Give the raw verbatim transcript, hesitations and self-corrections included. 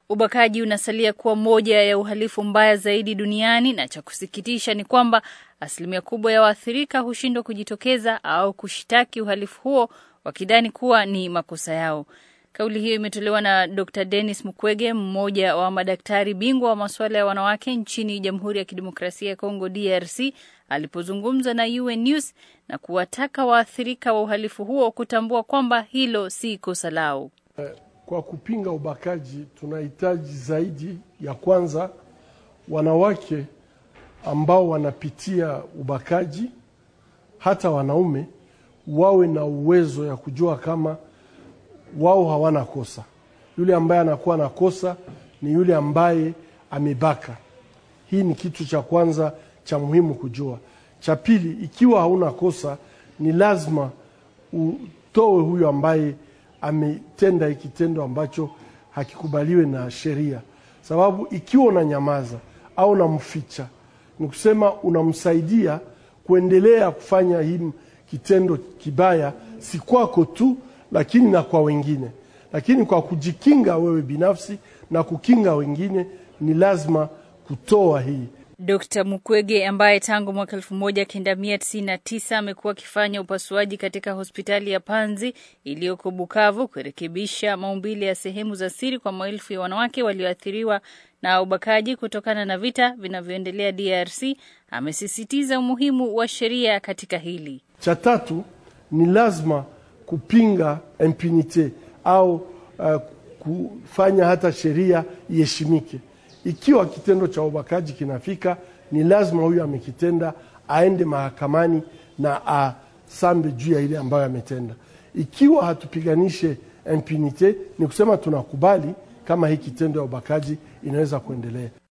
Ubakaji unasalia kuwa moja ya uhalifu mbaya zaidi duniani, na cha kusikitisha ni kwamba asilimia kubwa ya waathirika hushindwa kujitokeza au kushitaki uhalifu huo wakidhani kuwa ni makosa yao. Kauli hiyo imetolewa na Doctor Denis Mukwege, mmoja wa madaktari bingwa wa masuala ya wanawake nchini Jamhuri ya Kidemokrasia ya Kongo D R C, alipozungumza na U N News na kuwataka waathirika wa uhalifu huo kutambua kwamba hilo si kosa lao. Kwa kupinga ubakaji tunahitaji zaidi ya kwanza wanawake ambao wanapitia ubakaji, hata wanaume, wawe na uwezo ya kujua kama wao hawana kosa. Yule ambaye anakuwa na kosa ni yule ambaye amebaka. Hii ni kitu cha kwanza cha muhimu kujua. Cha pili, ikiwa hauna kosa ni lazima utoe huyo ambaye ametenda kitendo ambacho hakikubaliwe na sheria. Sababu ikiwa unanyamaza au unamficha, ni kusema unamsaidia kuendelea kufanya hii kitendo kibaya, si kwako tu lakini na kwa wengine. Lakini kwa kujikinga wewe binafsi na kukinga wengine ni lazima kutoa hii. Dokta Mukwege, ambaye tangu mwaka elfu moja kenda mia tisini na tisa amekuwa akifanya upasuaji katika hospitali ya Panzi iliyoko Bukavu kurekebisha maumbile ya sehemu za siri kwa maelfu ya wanawake walioathiriwa na ubakaji kutokana na vita vinavyoendelea D R C, amesisitiza umuhimu wa sheria katika hili. Cha tatu ni lazima kupinga impunity au uh, kufanya hata sheria iheshimike. Ikiwa kitendo cha ubakaji kinafika, ni lazima huyu amekitenda aende mahakamani na asambe juu ya ile ambayo ametenda. Ikiwa hatupiganishe impunity, ni kusema tunakubali kama hii kitendo ya ubakaji inaweza kuendelea.